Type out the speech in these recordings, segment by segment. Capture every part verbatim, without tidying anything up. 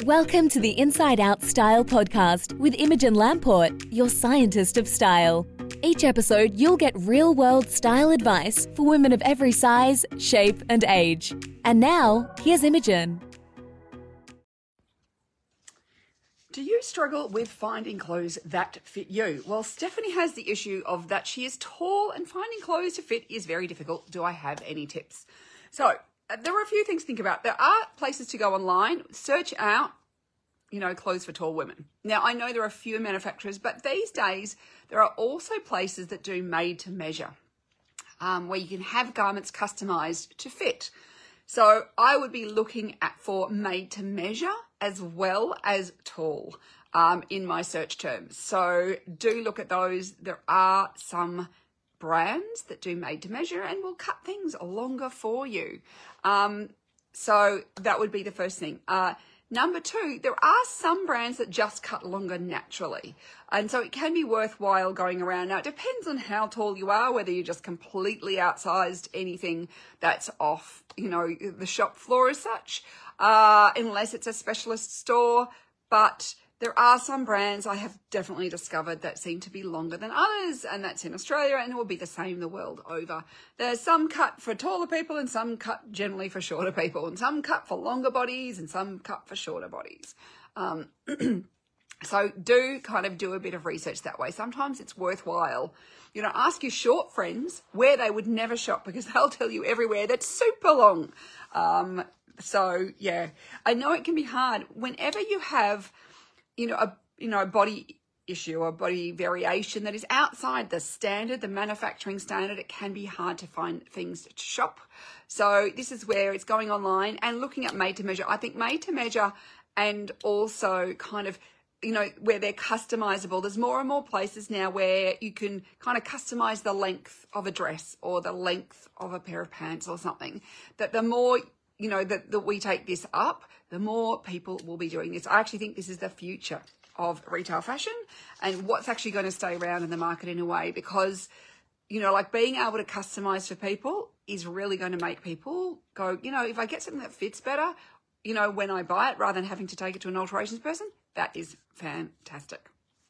Welcome to the Inside Out Style podcast with Imogen Lamport, your scientist of style. Each episode, you'll get real-world style advice for women of every size, shape, and age. And now, here's Imogen. Do you struggle with finding clothes that fit you? Well, Stephanie has the issue of that she is tall and finding clothes to fit is very difficult. Do I have any tips? So, uh, there are a few things to think about. There are places to go online, search out, you know, clothes for tall women. Now, I know there are a few manufacturers, but these days there are also places that do made to measure, um, where you can have garments customized to fit. So I would be looking at for made to measure as well as tall um, in my search terms. So do look at those. There are some brands that do made to measure and will cut things longer for you. Um, so that would be the first thing. Uh, Number two, there are some brands that just cut longer naturally. And so it can be worthwhile going around. Now, it depends on how tall you are, whether you're just completely outsized anything that's off, you know, the shop floor as such, uh, unless it's a specialist store. But there are some brands I have definitely discovered that seem to be longer than others, and that's in Australia, and it will be the same the world over. There's some cut for taller people and some cut generally for shorter people, and some cut for longer bodies and some cut for shorter bodies. Um, so do kind of do a bit of research that way. Sometimes it's worthwhile. You know, ask your short friends where they would never shop because they'll tell you everywhere that's super long. Um, so, yeah, I know it can be hard. Whenever you have you know, a, you know, a body issue or body variation that is outside the standard, the manufacturing standard, it can be hard to find things to shop. So this is where it's going online and looking at made to measure. I think made to measure and also kind of, you know, where they're customizable. There's more and more places now where you can kind of customize the length of a dress or the length of a pair of pants or something. That the more you know, that, that we take this up, the more people will be doing this. I actually think this is the future of retail fashion and what's actually going to stay around in the market in a way because, you know, like being able to customize for people is really going to make people go, you know, if I get something that fits better, you know, when I buy it rather than having to take it to an alterations person, that is fantastic.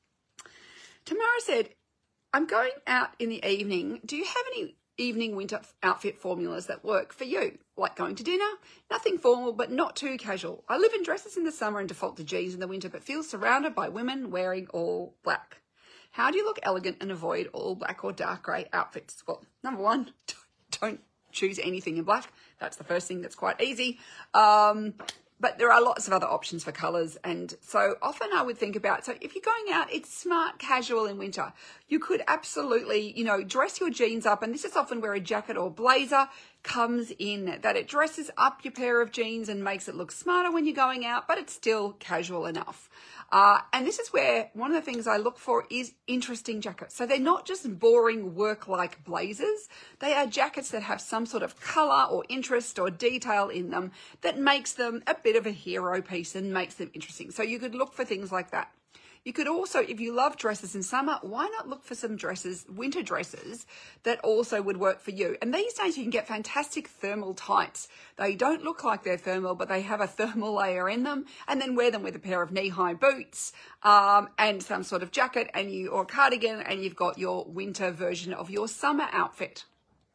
Tamara said, I'm going out in the evening. Do you have any evening winter outfit formulas that work for you? Like going to dinner, nothing formal but not too casual. I live in dresses in the summer and default to jeans in the winter, but feel surrounded by women wearing all black. How do you look elegant and avoid all black or dark grey outfits? Well, number one, don't choose anything in black. That's the first thing that's quite easy. Um, But there are lots of other options for colours. And so often I would think about, so if you're going out, it's smart casual in winter. You could absolutely, you know, dress your jeans up. And this is often where a jacket or blazer comes in, that it dresses up your pair of jeans and makes it look smarter when you're going out, but it's still casual enough. Uh, and this is where one of the things I look for is interesting jackets. So they're not just boring work-like blazers. They are jackets that have some sort of colour or interest or detail in them that makes them a bit of a hero piece and makes them interesting. So you could look for things like that. You could also, if you love dresses in summer, why not look for some dresses, winter dresses, that also would work for you? And these days you can get fantastic thermal tights. They don't look like they're thermal, but they have a thermal layer in them, and then wear them with a pair of knee-high boots um, and some sort of jacket and you or cardigan, and you've got your winter version of your summer outfit.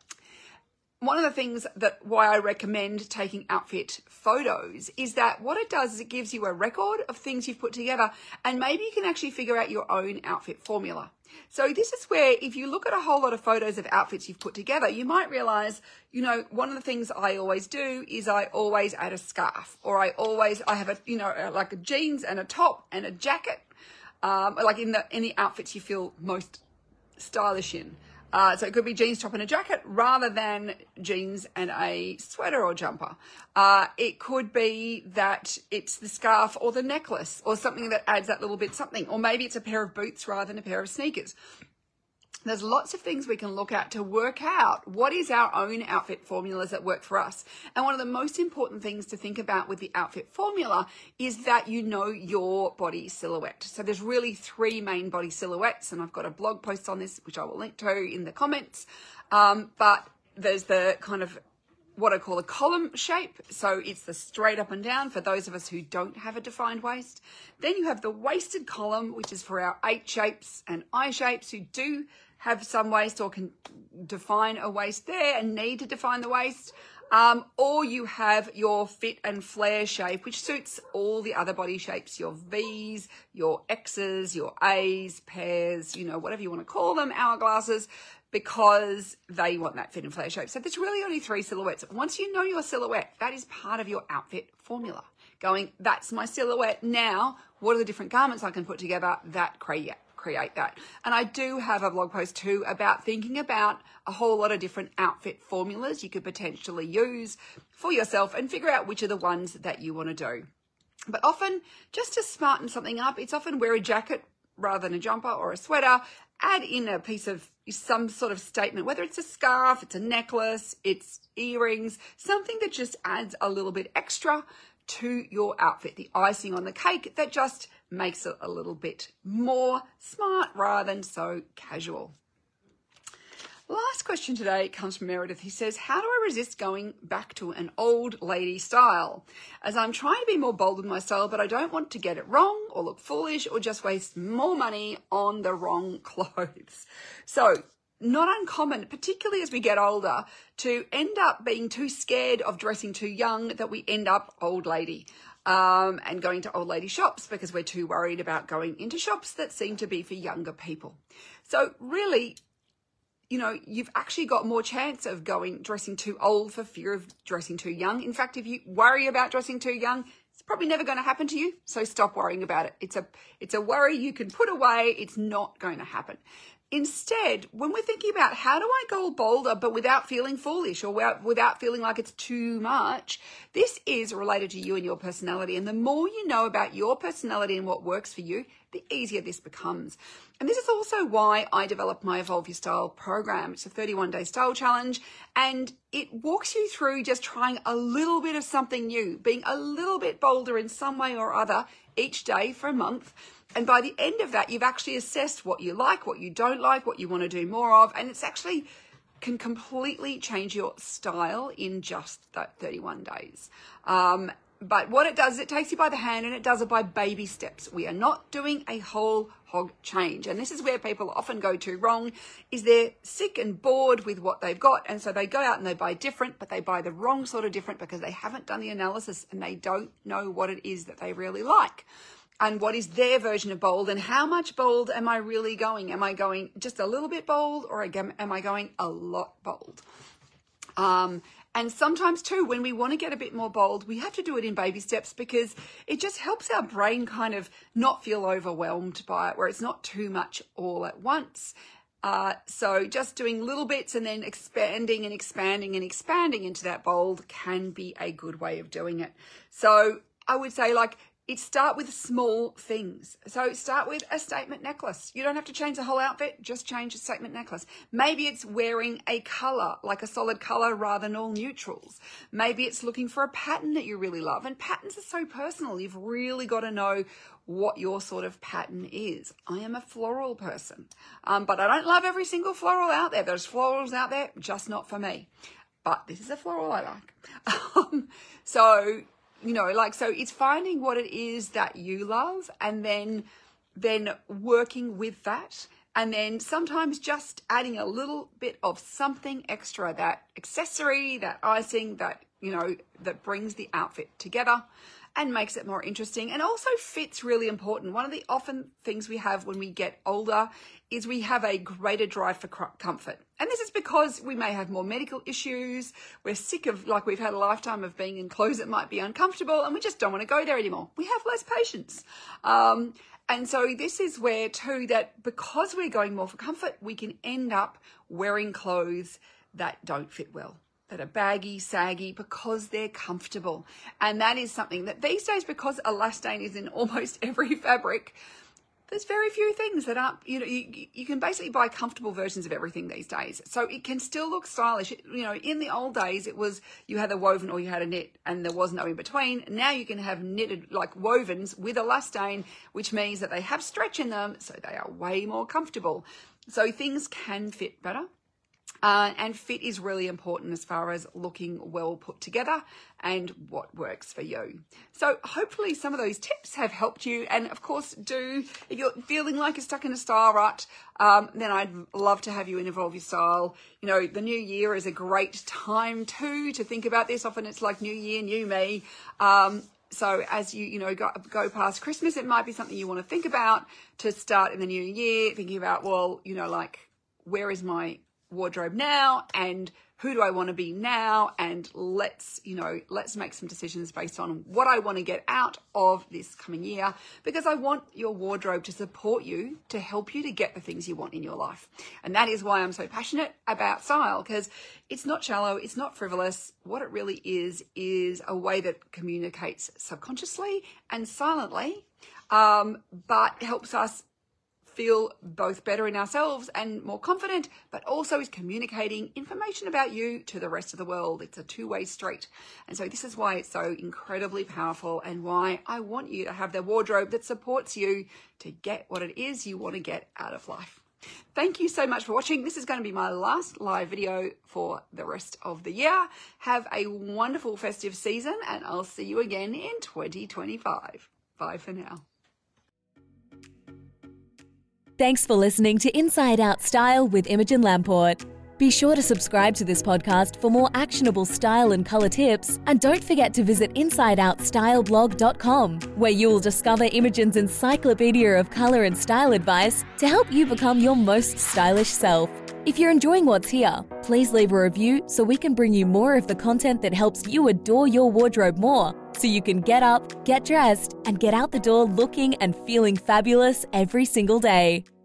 One of the things that why I recommend taking outfit photos is that what it does is it gives you a record of things you've put together, and maybe you can actually figure out your own outfit formula. So this is where if you look at a whole lot of photos of outfits you've put together, you might realize, you know, one of the things I always do is I always add a scarf, or I always, I have a, you know, like a jeans and a top and a jacket, um, like in the, in the outfits you feel most stylish in. Uh, so it could be jeans, top and a jacket rather than jeans and a sweater or jumper. Uh, it could be that it's the scarf or the necklace or something that adds that little bit something. Or maybe it's a pair of boots rather than a pair of sneakers. There's lots of things we can look at to work out what is our own outfit formulas that work for us. And one of the most important things to think about with the outfit formula is that you know your body silhouette. So there's really three main body silhouettes, and I've got a blog post on this, which I will link to in the comments. Um, but there's the kind of what I call a column shape. So it's the straight up and down for those of us who don't have a defined waist. Then you have the waisted column, which is for our eight shapes and I shapes who do have some waist or can define a waist there and need to define the waist. Um, or you have your fit and flare shape, which suits all the other body shapes, your V's, your X's, your A's, pairs, you know, whatever you want to call them, hourglasses, because they want that fit and flare shape. So there's really only three silhouettes. Once you know your silhouette, that is part of your outfit formula. Going, that's my silhouette. Now, what are the different garments I can put together that create create that? And I do have a blog post too about thinking about a whole lot of different outfit formulas you could potentially use for yourself and figure out which are the ones that you want to do. But often, just to smarten something up, it's often wear a jacket rather than a jumper or a sweater, add in a piece of some sort of statement, whether it's a scarf, it's a necklace, it's earrings, something that just adds a little bit extra to your outfit, the icing on the cake that just makes it a little bit more smart rather than so casual. Last question today comes from Meredith. He says, how do I resist going back to an old lady style? As I'm trying to be more bold with my style, but I don't want to get it wrong or look foolish or just waste more money on the wrong clothes. So not uncommon, particularly as we get older, to end up being too scared of dressing too young that we end up old lady. Um, and going to old lady shops because we're too worried about going into shops that seem to be for younger people. So really, you know, you've actually got more chance of going dressing too old for fear of dressing too young. In fact, if you worry about dressing too young, it's probably never going to happen to you. So stop worrying about it. It's a, it's a worry you can put away. It's not going to happen. Instead, when we're thinking about how do I go bolder but without feeling foolish or without feeling like it's too much, this is related to you and your personality. And the more you know about your personality and what works for you, the easier this becomes. And this is also why I developed my Evolve Your Style program. It's a thirty-one day style challenge, and it walks you through just trying a little bit of something new, being a little bit bolder in some way or other each day for a month. And by the end of that, you've actually assessed what you like, what you don't like, what you want to do more of. And it's actually can completely change your style in just that thirty-one days. Um, but what it does is it takes you by the hand and it does it by baby steps. We are not doing a whole hog change. And this is where people often go too wrong, is they're sick and bored with what they've got. And so they go out and they buy different, but they buy the wrong sort of different because they haven't done the analysis and they don't know what it is that they really like. And what is their version of bold, and how much bold am I really going? Am I going just a little bit bold, or am I going a lot bold? Um, and sometimes too, when we want to get a bit more bold, we have to do it in baby steps because it just helps our brain kind of not feel overwhelmed by it, where it's not too much all at once. Uh, so just doing little bits and then expanding and expanding and expanding into that bold can be a good way of doing it. So I would say, like, It start with small things. So start with a statement necklace. You don't have to change the whole outfit, just change a statement necklace. Maybe it's wearing a color, like a solid color rather than all neutrals. Maybe it's looking for a pattern that you really love. And patterns are so personal. You've really got to know what your sort of pattern is. I am a floral person, um, but I don't love every single floral out there. There's florals out there, just not for me. But this is a floral I like. Um, so... You know, like, so it's finding what it is that you love and then, then working with that. And then sometimes just adding a little bit of something extra, that accessory, that icing, that, you know, that brings the outfit together and makes it more interesting. And also fit's really important. One of the often things we have when we get older is we have a greater drive for comfort. And this is because we may have more medical issues. We're sick of, like, we've had a lifetime of being in clothes that might be uncomfortable and we just don't want to go there anymore. We have less patience. Um, and so this is where too, that because we're going more for comfort, we can end up wearing clothes that don't fit well, that are baggy, saggy, because they're comfortable. And that is something that these days, because elastane is in almost every fabric, there's very few things that aren't, you know, you, you can basically buy comfortable versions of everything these days. So it can still look stylish. You know, in the old days, it was you had a woven or you had a knit and there was no in between. Now you can have knitted, like wovens with elastane, which means that they have stretch in them, so they are way more comfortable. So things can fit better. Uh, and fit is really important as far as looking well put together and what works for you. So hopefully some of those tips have helped you. And of course, do, if you're feeling like you're stuck in a style rut, um, then I'd love to have you in Evolve Your Style. You know, the new year is a great time too to think about this. Often it's like new year, new me. Um, So as you, you know, go, go past Christmas, it might be something you want to think about to start in the new year, thinking about, well, you know, like, where is my wardrobe now, and who do I want to be now, and let's, you know, let's make some decisions based on what I want to get out of this coming year, because I want your wardrobe to support you, to help you to get the things you want in your life. And that is why I'm so passionate about style, because it's not shallow, it's not frivolous. What it really is, is a way that communicates subconsciously and silently, um, but helps us feel both better in ourselves and more confident, but also is communicating information about you to the rest of the world. It's a two-way street. And so this is why it's so incredibly powerful, and why I want you to have the wardrobe that supports you to get what it is you want to get out of life. Thank you so much for watching. This is going to be my last live video for the rest of the year. Have a wonderful festive season, and I'll see you again in twenty twenty-five. Bye for now. Thanks for listening to Inside Out Style with Imogen Lamport. Be sure to subscribe to this podcast for more actionable style and colour tips, and don't forget to visit inside out style blog dot com, where you'll discover Imogen's encyclopedia of colour and style advice to help you become your most stylish self. If you're enjoying what's here, please leave a review so we can bring you more of the content that helps you adore your wardrobe more, so you can get up, get dressed, and get out the door looking and feeling fabulous every single day.